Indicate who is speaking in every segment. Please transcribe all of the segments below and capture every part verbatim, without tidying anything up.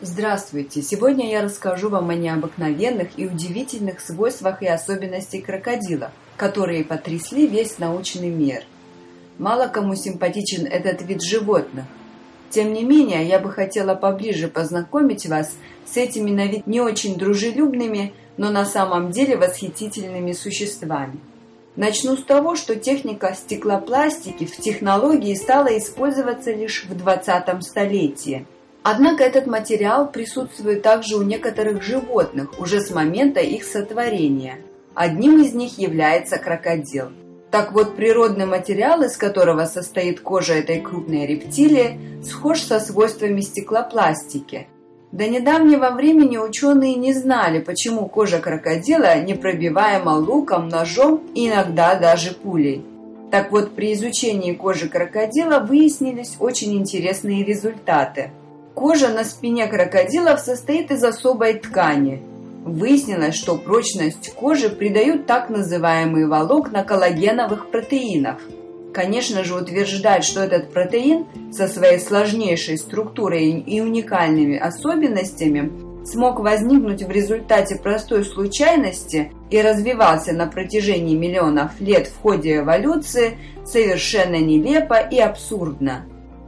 Speaker 1: Здравствуйте! Сегодня я расскажу вам о необыкновенных и удивительных свойствах и особенностях крокодила, которые потрясли весь научный мир. Мало кому симпатичен этот вид животных. Тем не менее, я бы хотела поближе познакомить вас с этими на вид не очень дружелюбными, но на самом деле восхитительными существами. Начну с того, что техника стеклопластики в технологии стала использоваться лишь в двадцатом столетии. Однако этот материал присутствует также у некоторых животных уже с момента их сотворения. Одним из них является крокодил. Так вот, природный материал, из которого состоит кожа этой крупной рептилии, схож со свойствами стеклопластики. До недавнего времени ученые не знали, почему кожа крокодила непробиваема луком, ножом и иногда даже пулей. Так вот, при изучении кожи крокодила выяснились очень интересные результаты. Кожа на спине крокодилов состоит из особой ткани. Выяснилось, что прочность кожи придают так называемые волокна коллагеновых протеинов. Конечно же, утверждать, что этот протеин со своей сложнейшей структурой и уникальными особенностями смог возникнуть в результате простой случайности и развивался на протяжении миллионов лет в ходе эволюции, совершенно нелепо и абсурдно.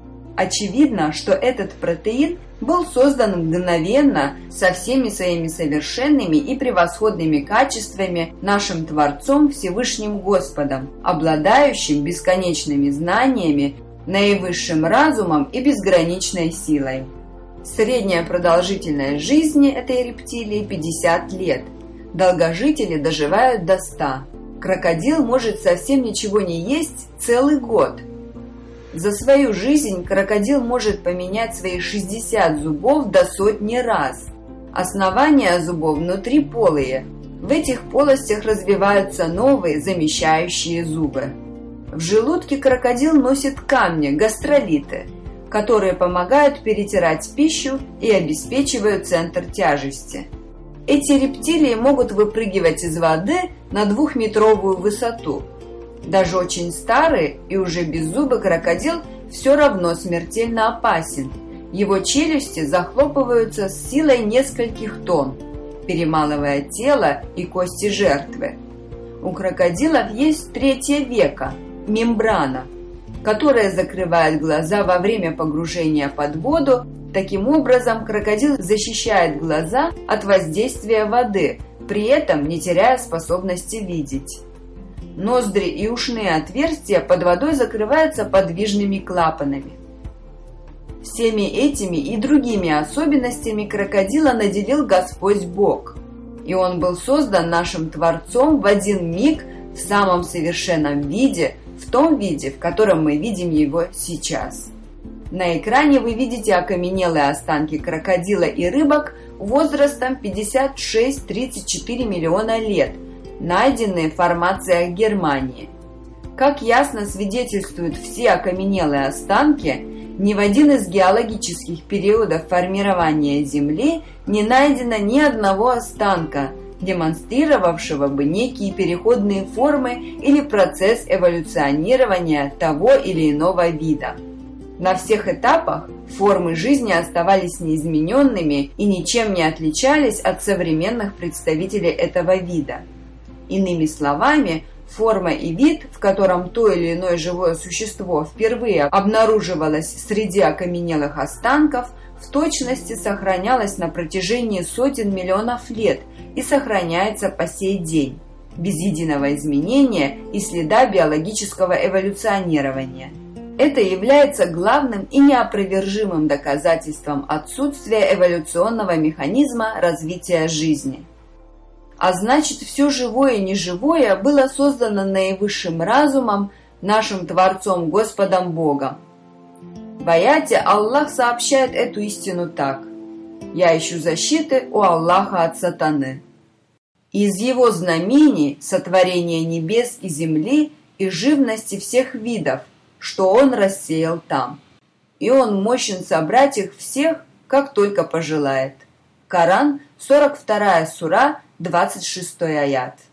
Speaker 1: Очевидно, что этот протеин был создан мгновенно со всеми своими совершенными и превосходными качествами нашим Творцом Всевышним Господом, обладающим бесконечными знаниями, наивысшим разумом и безграничной силой. Средняя продолжительность жизни этой рептилии пятьдесят лет. Долгожители доживают до ста. Крокодил может совсем ничего не есть целый год. За свою жизнь крокодил может поменять свои шестьдесят зубов до сотни раз. Основания зубов внутриполые. В этих полостях развиваются новые замещающие зубы. В желудке крокодил носит камни, гастролиты, которые помогают перетирать пищу и обеспечивают центр тяжести. Эти рептилии могут выпрыгивать из воды на двухметровую высоту. Даже очень старый и уже беззубый крокодил все равно смертельно опасен. Его челюсти захлопываются с силой нескольких тонн, перемалывая тело и кости жертвы. У крокодилов есть третье веко – мембрана, которая закрывает глаза во время погружения под воду. Таким образом, крокодил защищает глаза от воздействия воды, при этом не теряя способности видеть. Ноздри и ушные отверстия под водой закрываются подвижными клапанами. Всеми этими и другими особенностями крокодила наделил Господь Бог, и он был создан нашим Творцом в один миг в самом совершенном виде, в том виде, в котором мы видим его сейчас. На экране вы видите окаменелые останки крокодила и рыбок возрастом пятьдесят шесть - тридцать четыре миллиона лет, найденные в формациях Германии. Как ясно свидетельствуют все окаменелые останки, ни в один из геологических периодов формирования Земли не найдено ни одного останка, демонстрировавшего бы некие переходные формы или процесс эволюционирования того или иного вида. На всех этапах формы жизни оставались неизмененными и ничем не отличались от современных представителей этого вида. Иными словами, форма и вид, в котором то или иное живое существо впервые обнаруживалось среди окаменелых останков, в точности сохранялась на протяжении сотен миллионов лет и сохраняется по сей день, без единого изменения и следа биологического эволюционирования. Это является главным и неопровержимым доказательством отсутствия эволюционного механизма развития жизни. А значит, все живое и неживое было создано наивысшим разумом, нашим Творцом Господом Богом. В аяте Аллах сообщает эту истину так: «Я ищу защиты у Аллаха от сатаны». Из его знамений сотворение небес и земли и живности всех видов, что он рассеял там. И он мощен собрать их всех, как только пожелает. Коран, сорок вторая сура, двадцать шестой аят.